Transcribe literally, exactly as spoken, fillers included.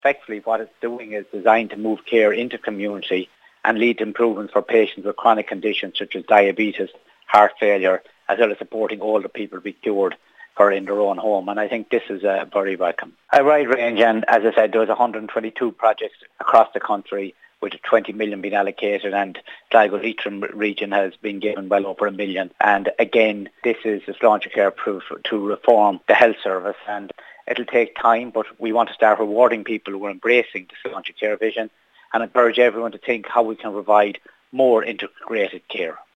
Effectively, what it's doing is designed to move care into community and lead to improvements for patients with chronic conditions such as diabetes, heart failure, as well as supporting older people to be cured or in their own home. And I think this is uh, very welcome. A wide range, and as I said, there was one hundred twenty-two projects across the country with twenty million being allocated, and Sligo-Leitrim region has been given well over a million. And again, this is a Sláinte Care proof to reform the health service, and it'll take time, but we want to start rewarding people who are embracing the Sláinte Care vision and encourage everyone to think how we can provide more integrated care.